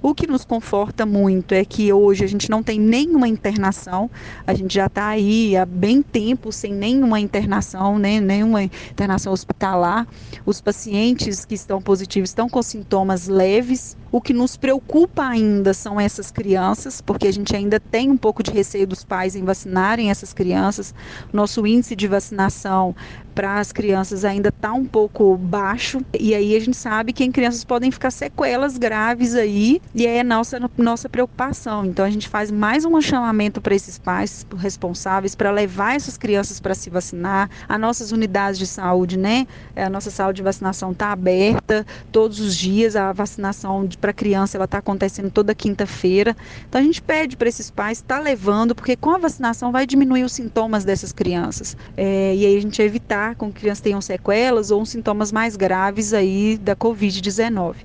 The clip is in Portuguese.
O que nos conforta muito é que hoje a gente não tem nenhuma internação, a gente já está aí há bem tempo sem nenhuma internação, né, nenhuma internação hospitalar. Os pacientes que estão positivos estão com sintomas leves. O que nos preocupa ainda são essas crianças, porque a gente ainda tem um pouco de receio dos pais em vacinarem essas crianças. Nosso índice de vacinação para as crianças ainda está um pouco baixo, e aí a gente sabe que em crianças podem ficar sequelas graves aí, e é a nossa preocupação. Então a gente faz mais um chamamento para esses pais responsáveis para levar essas crianças para se vacinar. As nossas unidades de saúde, né? A nossa sala de vacinação está aberta todos os dias, a vacinação para criança ela está acontecendo toda quinta-feira. Então a gente pede para esses pais estar levando, porque com a vacinação vai diminuir os sintomas dessas crianças. E aí a gente evitar com que crianças tenham sequelas ou sintomas mais graves aí da Covid-19.